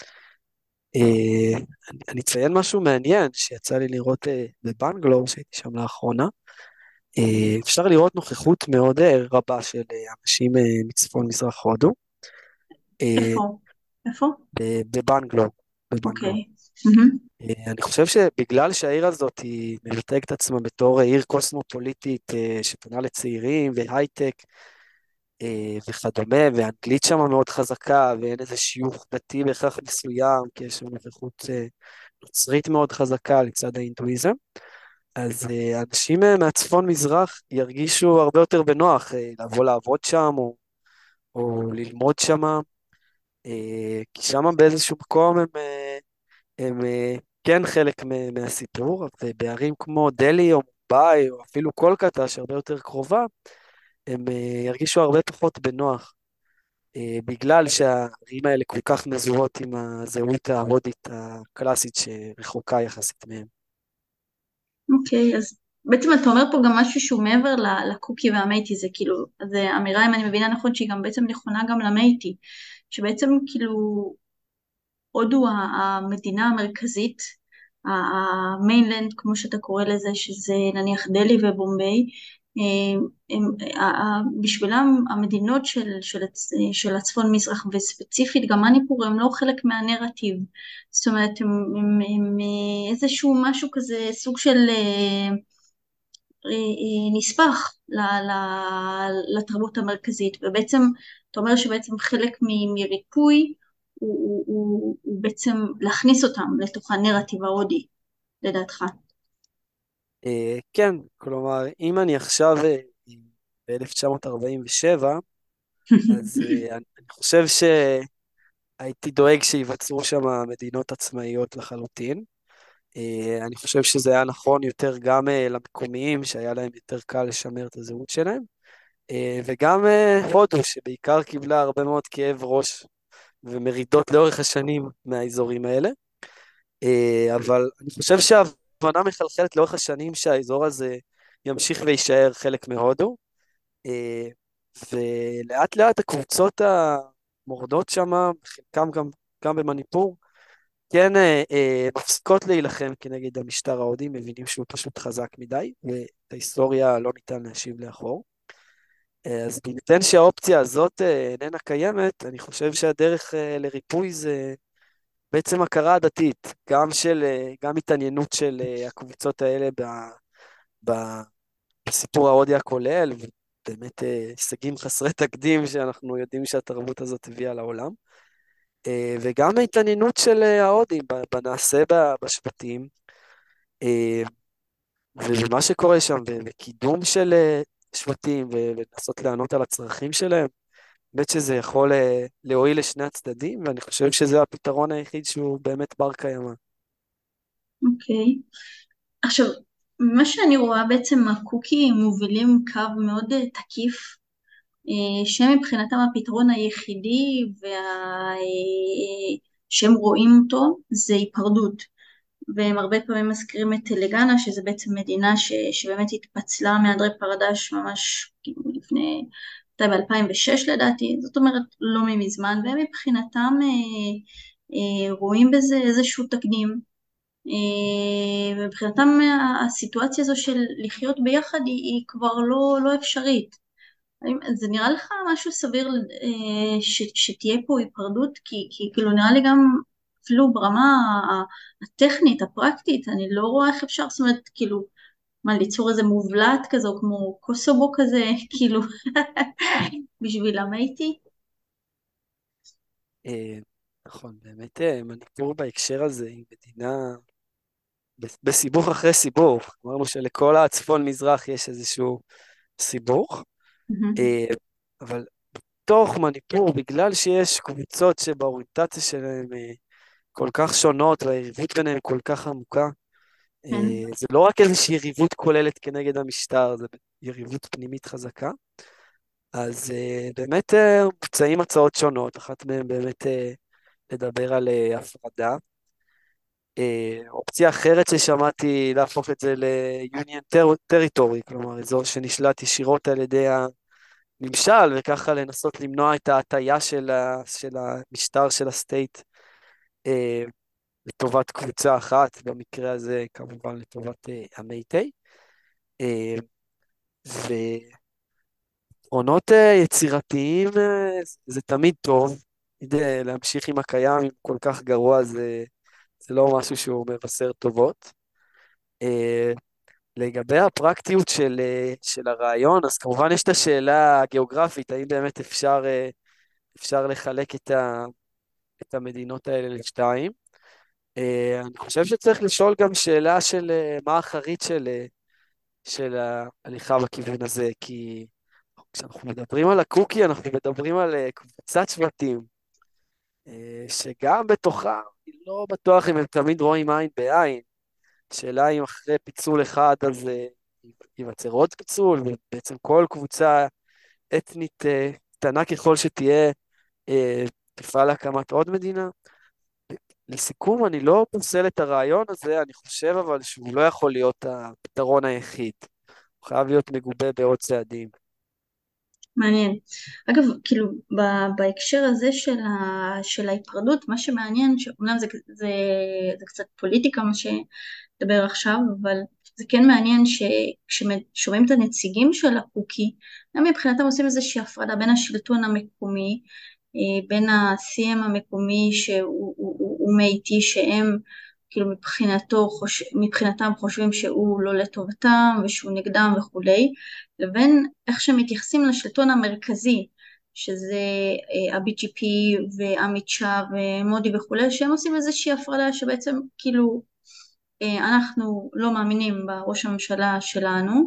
אה, אני, אני אציין משהו מעניין שיצא לי לראות אה, בבנגלור, שהייתי שם לאחרונה. אה, אפשר לראות נוכחות מאוד אה, רבה של אה, אנשים אה, מצפון מזרח הודו, אה, איפה? איפה? ב- בבנגלור, בבנגלור. אוקיי. מהמם. אה, אני חושב שבגלל שהעיר הזאת היא מבטאת את עצמה בתור עיר קוסמופוליטית אה, שפונה לצעירים והייטק אה, וכדומה, והאנגלית שם מאוד חזקה, ואין איזה שיוך דתי בהכרח מסוים, כי יש שם נוכחות אה, נוצרית מאוד חזקה לצד ההינדואיזם. אז אה, אנשים אה, מהצפון מזרח ירגישו הרבה יותר בנוח אה, לבוא לעבוד שם או, או ללמוד שם, אה, כי שם באיזשהו מקום הם, אה, הם אה, כן חלק מ- מהסיפור, ובערים כמו דלהי או מומבאי או אפילו קולקטה שהרבה יותר קרובה, הם אה, ירגישו הרבה פחות בנוח, אה, בגלל שהערים האלה כל כך מזוהות עם הזהות ההודית הקלאסית שרחוקה יחסית מהם. אוקיי, אז בעצם אתה אומר פה גם משהו שהוא מעבר ל- לקוקי והמייטי, זה כאילו, זה אמירה, אם אני מבינה נכון, שהיא גם בעצם נכונה גם למייטי, שבעצם כאילו הודו ה- המדינה המרכזית, המיינלנד כמו שאתה קורא לזה, שזה נניח דלהי ובומביי, הם, הם, ה- ה- בשבילם המדינות של, של, הצ- של הצפון מזרח וספציפית גם מניפור הם לא חלק מהנרטיב, זאת אומרת הם, הם, הם אה, איזשהו משהו כזה סוג של אה, אה, אה, נספח ל, ל, לתרבות המרכזית, ובעצם אתה אומר שבעצם חלק מ- מריפוי הוא, הוא, הוא, הוא בעצם להכניס אותם לתוך הנרטיב ההודי לדעתך. אה, כן, כלומר, אם אני עכשיו אה, ב-אלף תשע מאות ארבעים ושבע, אז אה, אני אני חושב שהייתי דואג שייווצרו שם מדינות עצמאיות לחלוטין. אה, אני חושב שזה היה נכון יותר גם אה, למקומיים, שהיה להם יותר קל לשמר את הזהות שלהם, אה, וגם אה, הודו, שבעיקר קיבלה הרבה מאוד כאב ראש ומרידות לאורך השנים מהאזורים האלה. אה, אבל אני חושב שההבנה מחלחלת לאורך השנים שהאזור הזה ימשיך ויישאר חלק מהודו, אה, ולאט לאט הקבוצות המורדות שם, חלקם גם, גם במניפור, כן אה, אה, מפסיקות להילחם כנגד המשטר ההודי, מבינים שהוא פשוט חזק מדי, ואת ההיסטוריה לא ניתן להשיב לאחור. אה, אז בהינתן שהאופציה הזאת אה, איננה קיימת, אני חושב שהדרך אה, לריפוי זה בעצם הכרה דתית, גם של, אה, גם התעניינות של אה, הקבוצות האלה ב, ב, בסיפור ההודי הכולל, ובאמת אה, הישגים חסרי תקדים שאנחנו יודעים שהתרבות הזאת הביאה לעולם, אה, וגם ההתעניינות של אה, ההודים ב- בנעשה ב- בשבטים, אה, ומה שקורה שם, ו- וקידום של אה, שבטים, ו- ולנסות לענות על הצרכים שלהם, באמת שזה יכול אה, להועיל לשני הצדדים, ואני חושב שזה הפתרון היחיד שהוא באמת בר קיימא. אוקיי. עכשיו, מה שאני רואה בעצם הקוקי מובילים קו מאוד אה, תקיף, אה, שמבחינתם הפתרון היחידי וה... אה, שהם רואים אותו זה היפרדות, והם הרבה פעמים מזכירים את טלגנה שזה בעצם מדינה ש... שבאמת התפצלה מאנדרי פרדש ממש כאילו לפני, ב-אלפיים ושש לדעתי, זאת אומרת לא ממזמן, והם מבחינתם אה, אה, רואים בזה איזשהו תקדים. אה, מבחינתם הסיטואציה הזו של לחיות ביחד היא, היא כבר לא, לא אפשרית. האם- זה נראה לך משהו סביר אה, ש, שתהיה פה היפרדות? כי, כי כאילו נראה לי גם אפילו ברמה ה- הטכנית, הפרקטית, אני לא רואה איך אפשר, זאת אומרת, כאילו, מה, ליצור איזה מובלעת כזו, כמו קוסובו כזה, כאילו, בשבילם הייתי? אה, נכון, באמת אה, מניפור בהקשר הזה היא מדינה ב- בסיבוך אחרי סיבוך. אמרנו שלכל הצפון מזרח יש איזשהו סיבוך, מהמם. אה, אבל בתוך מניפור, בגלל שיש קבוצות שבאוריינטציה שלהן אה, כל כך שונות והיריבות ביניהן כל כך עמוקה, כן. אה, זה לא רק איזושהי יריבות כוללת כנגד המשטר, זה יריבות פנימית חזקה. אז אה, באמת אה, מוצעים הצעות שונות, אחת מהן באמת אה, לדבר על אה, הפרדה. אה, אופציה אחרת ששמעתי להפוך את זה ל-Union Territory, כלומר אזור שנשלט ישירות על ידי הממשל, וככה לנסות למנוע את ההטיה של, ה, של המשטר של הסטייט אה, לטובת קבוצה אחת, במקרה הזה כמובן לטובת אה, המייטי. אה, ועקרונות אה, יצירתיים אה, זה תמיד טוב, תמיד, אה, להמשיך עם הקיים, אם כל כך גרוע זה, זה לא משהו שהוא מבשר טובות. אה, לגבי הפרקטיות של, אה, של הרעיון, אז כמובן יש את השאלה הגיאוגרפית, האם באמת אפשר, אה, אפשר לחלק את, ה, את המדינות האלה לשתיים. אה, אני חושב שצריך לשאול גם שאלה של אה, מה האחרית של, אה, של ההליכה בכיוון הזה, כי כשאנחנו מדברים על הקוקי, אנחנו מדברים על אה, קבוצת שבטים, אה, שגם בתוכה, אני לא בטוח אם הם תמיד רואים עין בעין. שאלה אם אחרי פיצול אחד אז אה, ייווצר עוד פיצול, ובעצם כל קבוצה אתנית אה, קטנה ככל שתהיה, אה, תפעל להקמת עוד מדינה. לסיכום, אני לא פוסל את הרעיון הזה, אני חושב אבל שהוא לא יכול להיות הפתרון היחיד. הוא חייב להיות מגובה בעוד צעדים. מעניין. אגב, כאילו, ב- בהקשר הזה של, ה, של ההיפרדות, מה שמעניין, שאומנם זה, זה, זה קצת פוליטיקה מה שדבר עכשיו, אבל זה כן מעניין שכששומעים את הנציגים של הקוקי, הם מבחינתם עושים איזושהי הפרדה בין השלטון המקומי, אה, בין ה-סי אם המקומי שהוא הוא, הוא, הוא מאיטי, שהם כאילו מבחינתו, חוש, מבחינתם חושבים שהוא לא לטובתם ושהוא נגדם וכולי, לבין איך שמתייחסים לשלטון המרכזי, שזה ה-בי ג'י פי ועמית שאה ומודי וכולי, שהם עושים איזושהי הפרדה שבעצם כאילו אה, אנחנו לא מאמינים בראש הממשלה שלנו,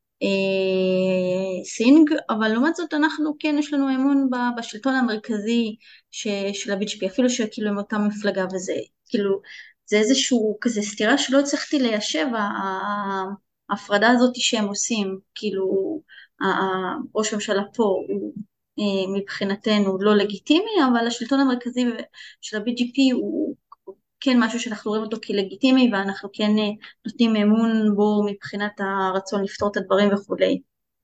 אה, סינג, אבל לעומת זאת אנחנו כן יש לנו אמון ב- בשלטון המרכזי ש, של ה-בי ג'י פי, אפילו שכאילו הם אותה מפלגה, וזה כאילו זה איזשהו כזה סתירה שלא הצלחתי ליישב, ה- ה- ההפרדה הזאת שהם עושים, כאילו ה- ה- ראש הממשלה פה הוא אה, מבחינתנו לא לגיטימי, אבל השלטון המרכזי של ה-בי ג'י פי הוא כן משהו שאנחנו רואים אותו כלגיטימי, ואנחנו כן אה, נותנים אמון בו מבחינת הרצון לפתור את הדברים וכולי.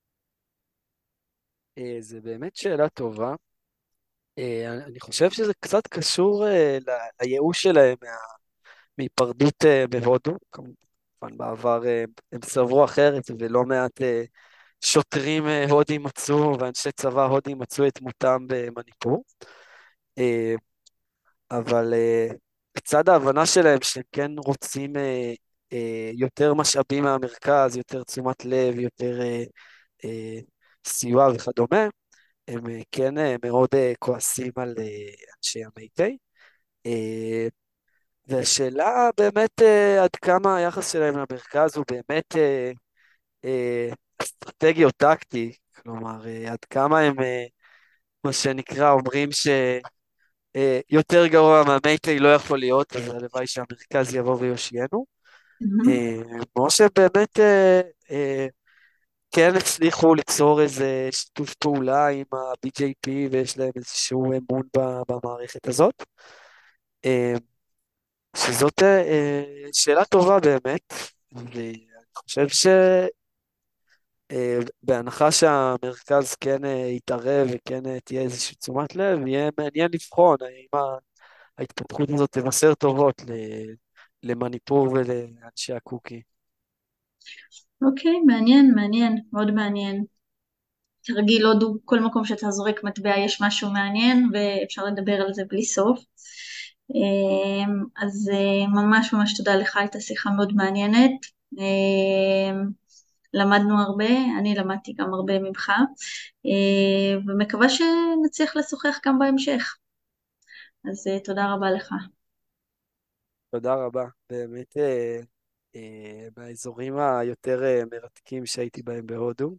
אה, זה באמת שאלה טובה. אה, אני אני חושב שזה קצת קשור אה, ל- לייאוש שלהם מה- מהיפרדות אה, בהודו. כמובן בעבר אה, הם סברו אחרת, ולא מעט אה, שוטרים אה, הודים מצאו ואנשי צבא הודים מצאו את מותם במניפור. אה, אבל אה, בצד ההבנה שלהם שהם כן רוצים אה, אה, יותר משאבים מהמרכז, יותר תשומת לב, יותר אה, אה, סיוע וכדומה, הם אה, כן אה, מאוד אה, כועסים על אה, אנשי המייטי. אה, והשאלה באמת אה, עד כמה היחס שלהם למרכז הוא באמת אה, אה, אסטרטגי או טקטי, כלומר אה, עד כמה הם, אה, מה שנקרא, אומרים שיותר גרוע מהמייטי לא יכול להיות, אז הלוואי שהמרכז יבוא ויושיינו. מהמם. אה, כמו שבאמת אה, אה, כן הצליחו ליצור איזה שיתוף פעולה עם ה-בי ג'יי פי ויש להם איזשהו אמון ב- במערכת הזאת. אה, שזאת אה, שאלה טובה באמת, ואני חושב שבהנחה שהמרכז כן אה, יתערב וכן אה, תהיה איזושהי תשומת לב, יהיה מעניין לבחון האם ה- ההתפתחות הזאת תבשר טובות ל- למניפור ולאנשי הקוקי. אוקיי, מעניין, מעניין, מאוד מעניין. כרגיל, הודו, כל מקום שאתה זורק מטבע יש משהו מעניין, ואפשר לדבר על זה בלי סוף. אמ, אז אה, ממש ממש תודה לך, הייתה שיחה מאוד מעניינת. אמ, למדנו הרבה, אני למדתי גם הרבה ממך, אה, ומקווה שנצליח לשוחח גם בהמשך. אז אה, תודה רבה לך. תודה רבה. באמת, אה, אה, מהאזורים היותר אה, מרתקים שהייתי בהם בהודו,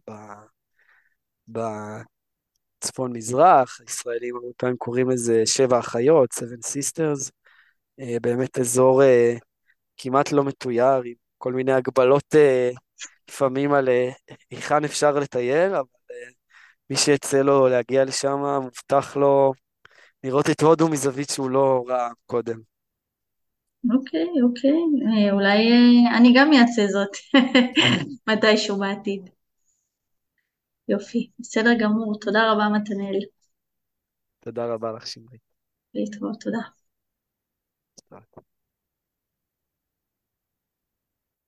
ב- בצפון מזרח, הישראלים הרבה פעמים קוראים לזה שבע אחיות, Seven Sisters, אה, באמת אזור אה, כמעט לא מתויר, עם כל מיני הגבלות אה, לפעמים על אה, היכן אפשר לטייל, אבל אה, מי שיצא לו להגיע לשם, מובטח לו לראות את הודו מזווית שהוא לא ראה קודם. אוקיי, אוקיי, אה, אולי אה, אני גם אעשה זאת מתישהו בעתיד. יופי, בסדר גמור, תודה רבה מתנאל. תודה רבה לך, שמרית. להתראות, תודה. תודה.